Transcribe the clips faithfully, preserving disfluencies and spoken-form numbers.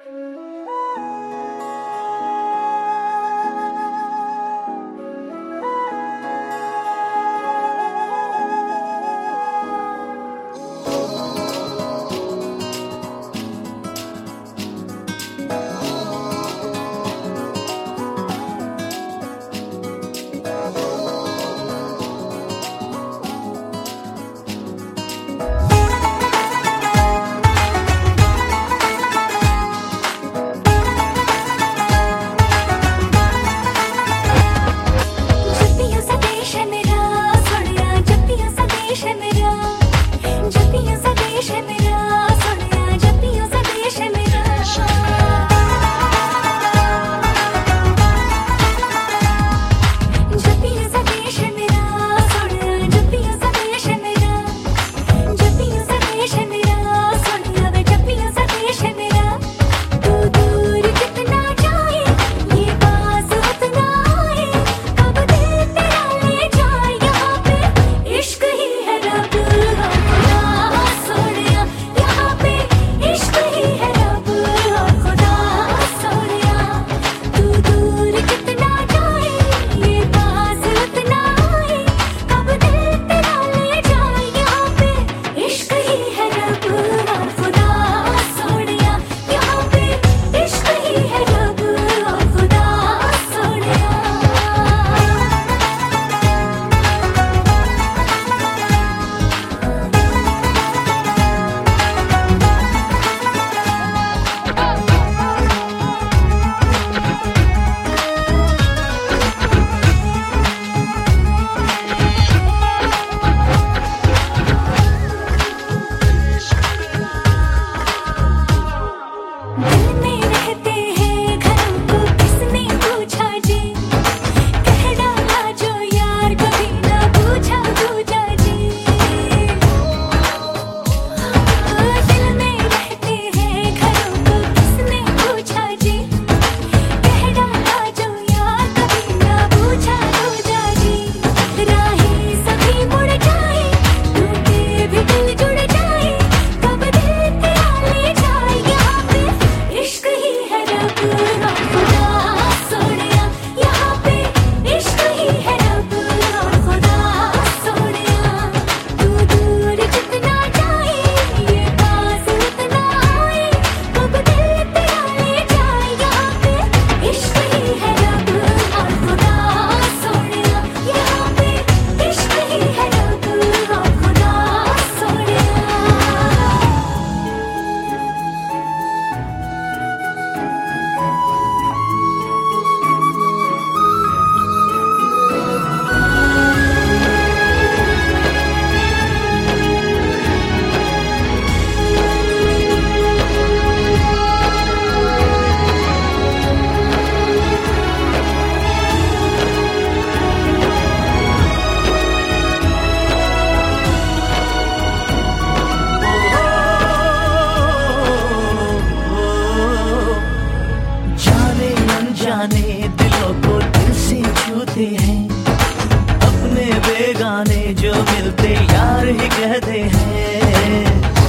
कहते हैं,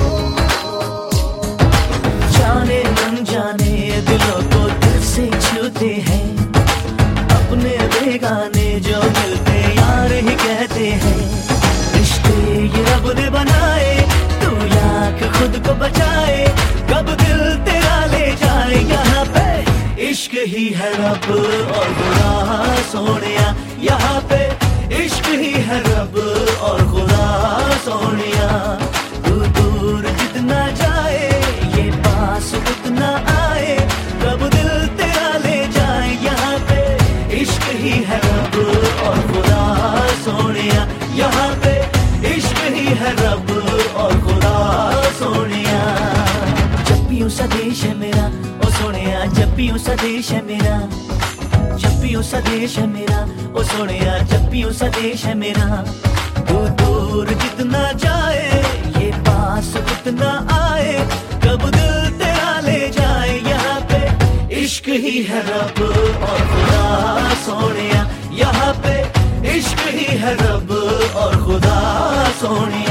जाने अनजाने दिलों को दिल से छूते हैं, अपने बेगाने जो मिलते यार ही कहते हैं। रिश्ते ये रब ने बनाए, तू लाख खुद को बचाए, कब दिल तेरा ले जाए यहाँ पे। इश्क ही है रब और खुदा सोनिया, यहाँ पे इश्क ही है रब और खुदा सोनिया। तू दूर जितना जाए ये पास उतना आए, कब दिल तेरा ले जाए यहाँ पे। इश्क ही है रब और खुदा सोनिया, यहाँ पे इश्क ही है रब और खुदा सोनिया। जब भी सा देश है मेरा ओ सोनिया, जब भी सा देश है मेरा, जब भी सा देश है मेरा ओ सोनिया, जब भी सा देश है मेरा। तू दूर जितना जाए ये पास उतना आए, कब दिल तेरा ले जाए यहाँ पे। इश्क ही है रब और खुदा सोनिया, यहाँ पे इश्क ही है रब और खुदा सोनिया।